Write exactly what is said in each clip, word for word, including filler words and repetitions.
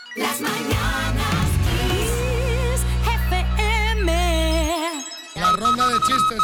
Las mañanas Kiss F M. La ronda de chistes.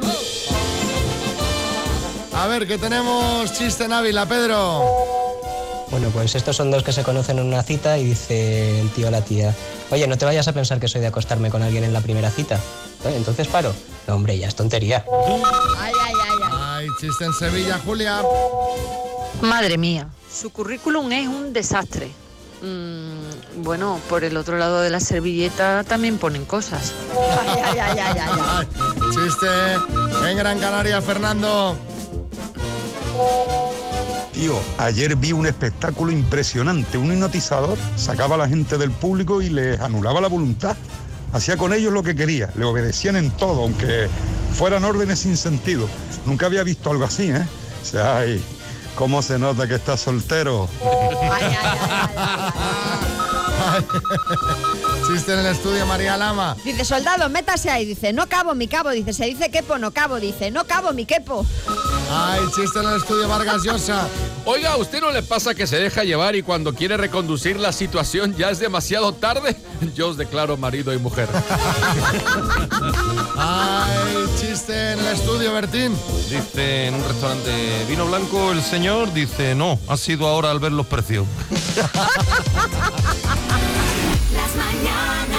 A ver, que tenemos chiste en Ávila, Pedro. Bueno, pues estos son dos que se conocen en una cita y dice el tío a la tía: oye, no te vayas a pensar que soy de acostarme con alguien en la primera cita. ¿Eh? Entonces paro. No, hombre, ya es tontería. Ay, ay, ay, ay. Ay, chiste en Sevilla, Julia. Madre mía, su currículum es un desastre. Mm, bueno, por el otro lado de la servilleta también ponen cosas. Ay, ay, ay, ay, ay. Ay, chiste en Gran Canaria, Fernando. Tío, ayer vi un espectáculo impresionante. Un hipnotizador sacaba a la gente del público y les anulaba la voluntad. Hacía con ellos lo que quería, le obedecían en todo, aunque fueran órdenes sin sentido. Nunca había visto algo así, ¿eh? O sea, ay, cómo se nota que estás soltero. Ay, ay, ay, ay, ay. Chiste en el estudio, María Lama. Dice, soldado, métase ahí. Dice, no cabo mi cabo. Dice, se dice quepo, no cabo. Dice, no cabo mi quepo. Ay, chiste en el estudio, Vargas Llosa. Oiga, ¿a usted no le pasa que se deja llevar y cuando quiere reconducir la situación ya es demasiado tarde? Yo os declaro marido y mujer. Ay, chiste en el estudio, Bertín. Dice en un restaurante, vino blanco el señor, dice, no, ha sido ahora al ver los precios. Las mañanas